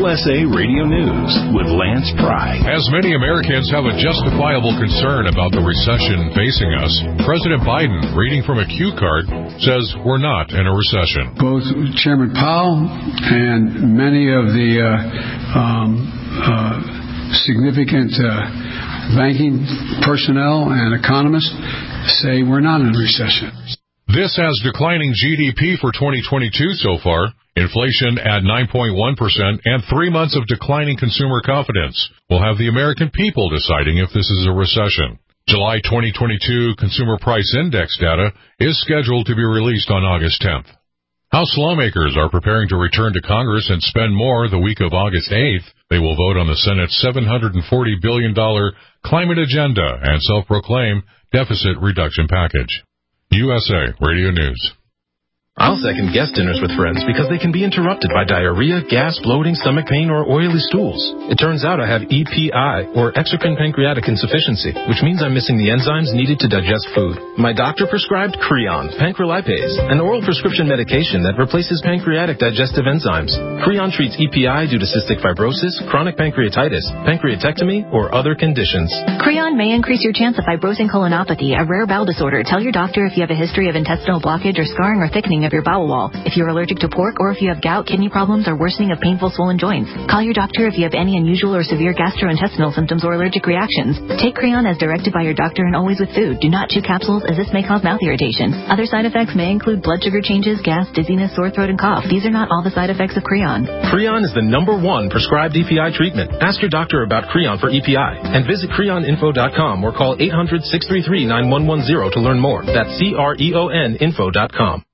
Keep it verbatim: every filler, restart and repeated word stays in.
U S A Radio News with Lance Pry. As many Americans have a justifiable concern about the recession facing us, President Biden, reading from a cue card, says we're not in a recession. Both Chairman Powell and many of the uh, um, uh, significant uh, banking personnel and economists say we're not in a recession. This has declining G D P for twenty twenty-two so far, inflation at nine point one percent, and three months of declining consumer confidence. We'll have the American people deciding if this is a recession. July twenty twenty-two Consumer Price Index data is scheduled to be released on August tenth. House lawmakers are preparing to return to Congress and spend more the week of August eighth. They will vote on the Senate's seven hundred forty billion dollars climate agenda and self-proclaimed deficit reduction package. U S A Radio News. I'll second guest dinners with friends because they can be interrupted by diarrhea, gas, bloating, stomach pain, or oily stools. It turns out I have E P I, or exocrine pancreatic insufficiency, which means I'm missing the enzymes needed to digest food. My doctor prescribed Creon, pancrelipase, an oral prescription medication that replaces pancreatic digestive enzymes. Creon treats E P I due to cystic fibrosis, chronic pancreatitis, pancreatectomy, or other conditions. Creon may increase your chance of fibrosing colonopathy, a rare bowel disorder. Tell your doctor if you have a history of intestinal blockage or scarring or thickening of your bowel wall, if you're allergic to pork, or if you have gout, kidney problems, or worsening of painful swollen joints. Call your doctor if you have any unusual or severe gastrointestinal symptoms or allergic reactions. Take Creon as directed by your doctor and always with food. Do not chew capsules, as this may cause mouth irritation. Other side effects may include blood sugar changes, gas, dizziness, sore throat, and cough. These are not all the side effects of Creon. Creon is the number one prescribed E P I treatment. Ask your doctor about Creon for E P I and visit creon info dot com or call eight hundred, six three three, nine one one zero to learn more. That's C R E O N info dot com.